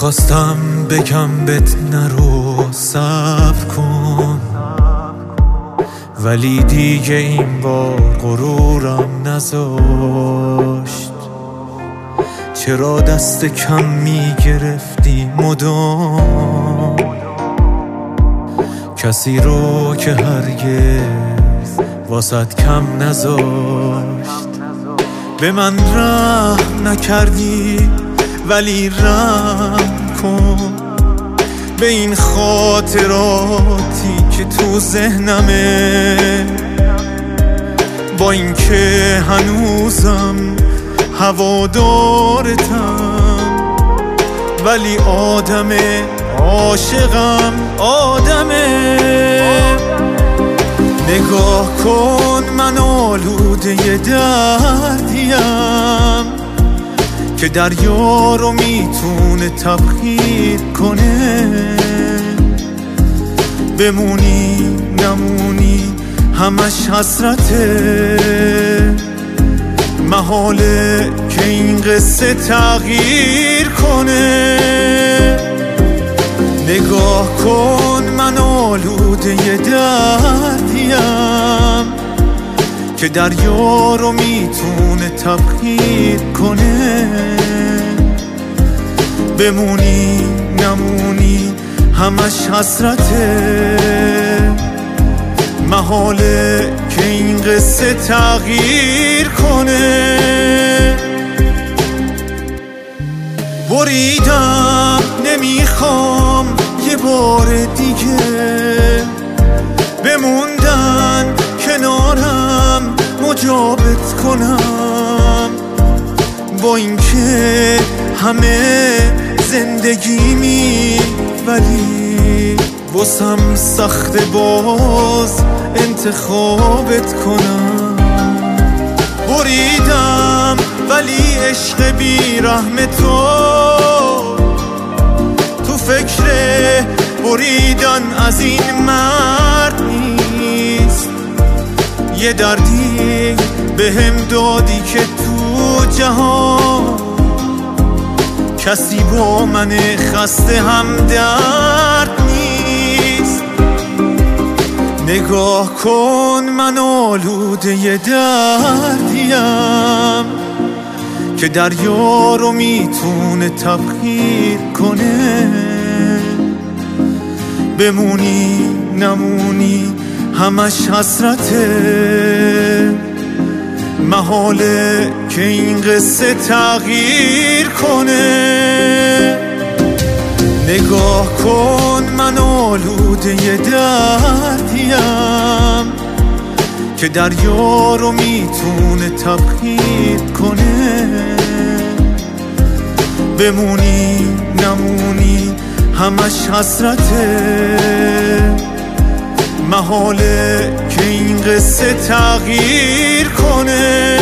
میخواستم بگم بهت نرو صبر کن، ولی دیگه این بار غرورم نذاشت. چرا دست کم میگرفتی مدام کسی رو که هرگز واسط کم نذاشت؟ به من رحم نکردی ولی رحم کن به این خاطراتی که تو ذهنمه، با اینکه هنوزم هوادارتم، ولی آدمه عاشقم آدمه. نگاه کن من آلوده دردیم که دریا رو میتونه تبخیر کنه. بمونی نمونی همش حسرته، محاله که این قصه تغییر کنه. نگاه کن من آلوده دردیم که دریا رو میتونه تبخیر کنه. بمونی نمونی همش حسرته، محاله که این قصه تغییر کنه. بریدم نمیخوام یه بار دیگه بموندن کنارم مجابت کنم، با اینکه همه زندگیمی ولی واسم سخت باز انتخابت کنم. بریدم ولی عشق بی رحم تو فکر بریدن از این مرد نیست. یه دردی بهم دادی که تو جهان کسی با من خسته هم درد نیست. نگاه کن من آلوده دردیم که دریا رو میتونه تبخیر کنه. بمونی نمونی همش حسرته، محاله که این قصه تغییر کنه. نگاه کن من آلوده دردیم که دریا رو میتونه تبخیر کنه. بمونی نمونی همش حسرته، محاله که این قصه تغییر کنه.